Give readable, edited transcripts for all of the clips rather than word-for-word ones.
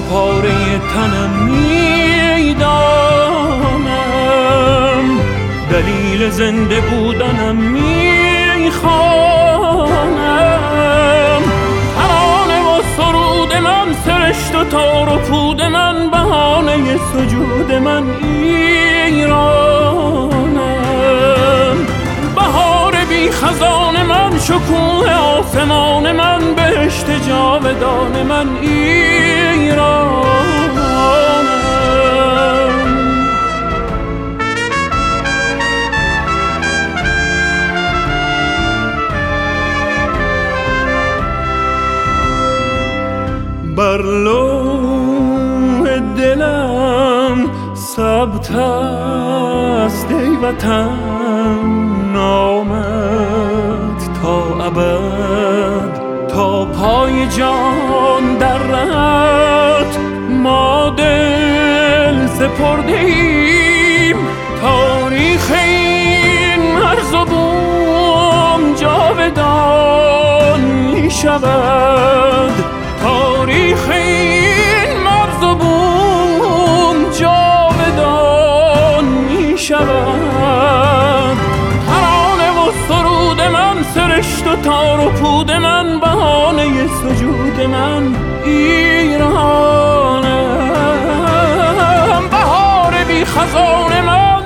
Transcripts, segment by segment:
پاره تنم میدانم، دلیل زنده بودنم میخوانم. ترانه و سرود من، سرشت و تار و پود من، بهانه سجود من ایرانم. بهار بی خزان من، شکوه آسمان من، بهشت جاودان من ایرانم. بر لوح دلم ثبت است ای وطن نامت تا ابد، تا پای جان در رهت ما دل سپرده ایم. تاریخ این مرز و بوم جاودان می شود، تاریخ این مرز و بوم جاودان می شود. ترانه و سرود من، سرشت و تار و پود من، بهانه سجود من ایرانم. بهار بی خزان من،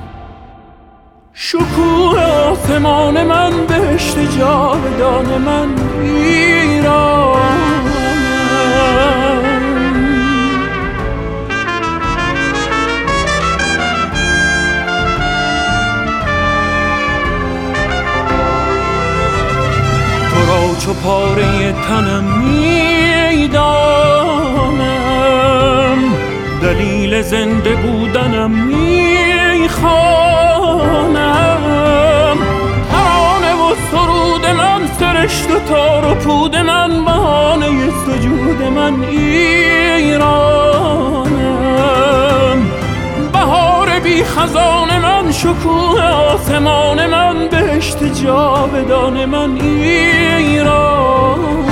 شکوه آسمان من، بهشت جاودان من ایرانم. چو پاره تنم میدانم، دلیل زنده بودنم میخوانم. ترانه و سرود من، سرشت و تار و پود من، بهانه سجود من ایرانم. بهار بی خزان من، شکوه آسمان من، بهشت جاودان من ایران.